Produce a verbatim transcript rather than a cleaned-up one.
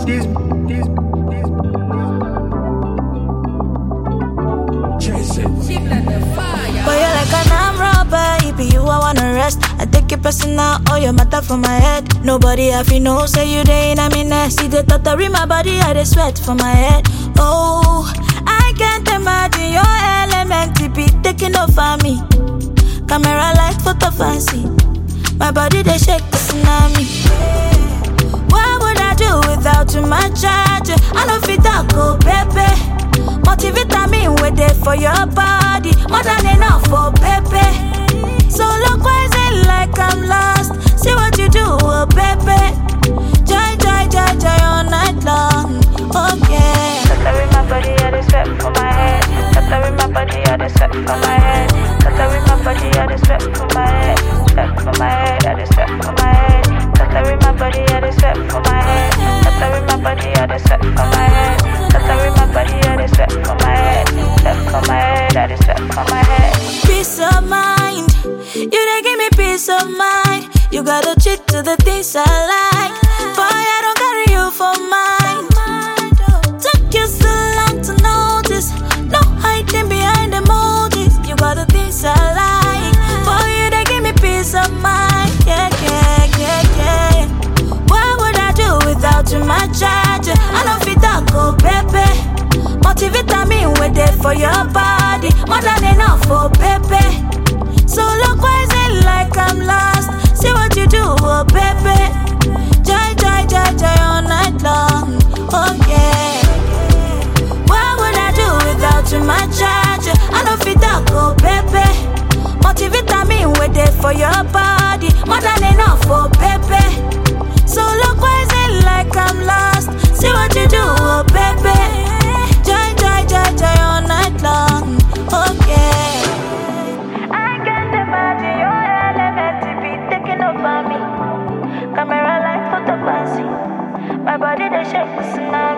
this, this, this. Chase it. Boy, you're like an arm robber. If you I wanna rest, I take your personal, all your matter from my head. Nobody have you know, say you there in a minute. See the thought in my body, I the sweat from my head. Oh, I can't imagine your element to be taking over me. Camera like photo fancy. My body they shake the tsunami. What would I do without you, my charge? I don't fit that go, baby. Multivitamin with it for your body. More than enough for baby. So look rising like I'm lost. See what you do, oh baby. Joy, joy, joy, joy all night long. Okay. Tattoo in my body, I just sweat for my head. Tattoo in my body, I just sweat for my head. Tattoo in my body, I just sweat for my head. Sweat for my head, I just sweat for my head. Tattoo in my body, I just sweat for my head. Tattoo in my body, I just sweat for my head. Tattoo in my body, I just sweat for my head. Sweat for my head, I just sweat for my head. Peace of mind. You done give me peace of mind. You got a chick to the things I like. Boy, I don't carry you for mine. Took you so long to notice. No hiding behind the motives. You got the things I like. Boy, you done give me peace of mind. Yeah, yeah, yeah, yeah. What would I do without you, my charge? I don't fit that go, baby. Multivitamin with it for your body. More than enough for baby. So look rising like I'm lost. See what you do, oh baby. Joy, joy, joy, joy all night long. Oh yeah. What would I do without you, my charge? I don't fit that go, baby. Multivitamin with it for your body. More than enough for baby. So look rising like I'm lost. See what you do, oh baby. Joy, joy, joy, joy all night long. Oh yeah. Camera like photo fancy. My body they shake the tsunami.